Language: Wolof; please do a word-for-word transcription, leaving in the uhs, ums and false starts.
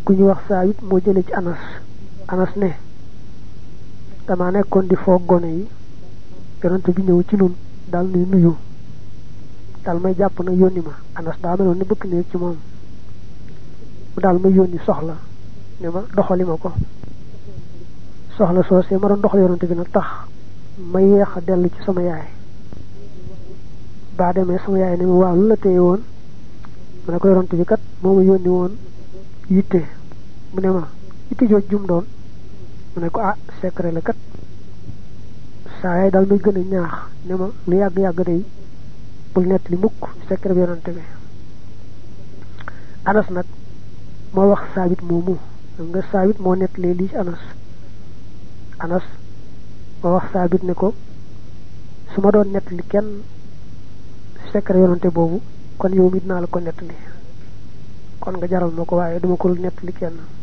ku ñu wax Saabit moo jële ci Anas Anas ne dama nekkoon di foog gone yi yonent bi ñëw ci nun dal nuy nuyu dal may jàpp na yónni ma Anas daa meloon ne bëkk néeg ci moom mu daal may yónni soxla ne ma doxali ma ko soxla soosee ma doon doxal yonent bi nag tax ma yeex a dellu ci sama yaay baa demee sama yaay ne ma waaw lu la téye woon ma ne ko yonent bi kat moo ma yónni woon yitte mu ne ma yitte jooj jum doon mu ne ko ah secret la kat saa yaay daal may gën a ñaax ne ma lu yàgg-yàgg day bul nett li mukk secret bi yonent bi Anas nag moo wax Saabit moomu nga Saabit moo nett lee lii ci Anas Anas moo wax Saabit ne ko su ma doon nett li kenn secret yonante boobu kon yow mi dinaa la ko nett li kon nga jaral ma ko waaye duma ko nett li kenn